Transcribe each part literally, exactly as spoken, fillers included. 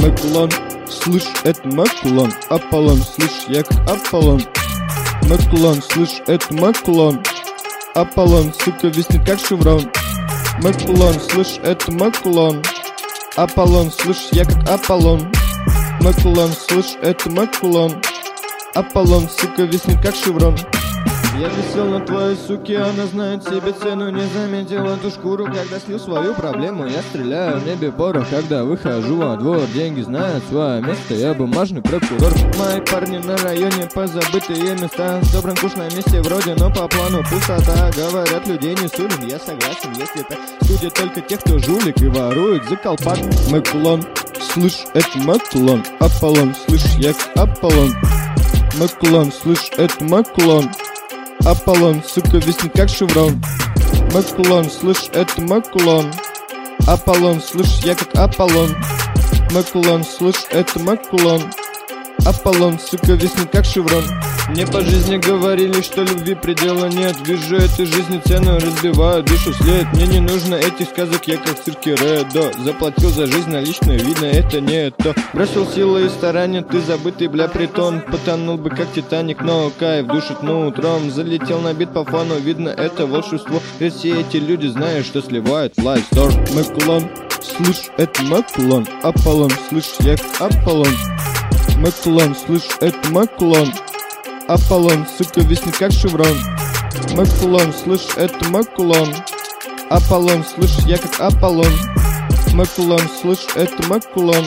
Мой кулон, слышь, это мой кулон. Аполлон, слышь, я как Аполлон. Мой кулон, слышь, это мой кулон. Аполлон, сука, виснет как шеврон. Мой кулон, слышь, это мой кулон. Аполлон, слышь, я как Аполлон. Мой кулон, слышь, это мой кулон. Аполлон, сука, виснет как шеврон. Я висел на твоей суке, она знает себе цену. Не заметил эту шкуру, когда слил свою проблему. Я стреляю в небе порох, когда выхожу во двор. Деньги знают свое место, я бумажный прокурор. Мои парни на районе, позабытые места. Собран куш на месте вроде, но по плану пустота. Говорят, людей не судим, я согласен, если так. Судят только тех, кто жулик и ворует за колпак. Мой кулон, слышь, это мой кулон. Аполлон, слышь, я как Аполлон. Мой кулон, слышь, это мой кулон. Аполлон, сука, виснет как шеврон. Мой кулон, слышь, это мой кулон. Аполлон, слышь, я как Аполлон. Мой кулон, слышь, это мой кулон. Аполлон, сука, виснет как шеврон. Мне по жизни говорили, что любви предела нет. Вижу этой жизни цену, разбиваю душу след. Мне не нужно этих сказок, я как в цирке Редо. Заплатил за жизнь наличную, видно, это не то. Бросил силы и старания, ты забытый, бля, притон. Потонул бы как Титаник, но кайф душит ну утром. Залетел на бит по фану, видно, это волшебство. Ведь все эти люди знают, что сливают в лайфстор. Мой кулон, слышь, это мой кулон. Аполлон, слышь, я как Аполлон. Мой кулон, слышь, это мой кулон. Аполлон, сука, виснет как шеврон. Мой кулон, слышь, это мой кулон. Аполлон, слышь, я как Аполлон. Мой кулон, слышь, это мой кулон.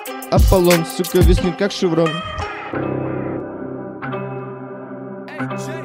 Аполлон, сука, виснет как шеврон.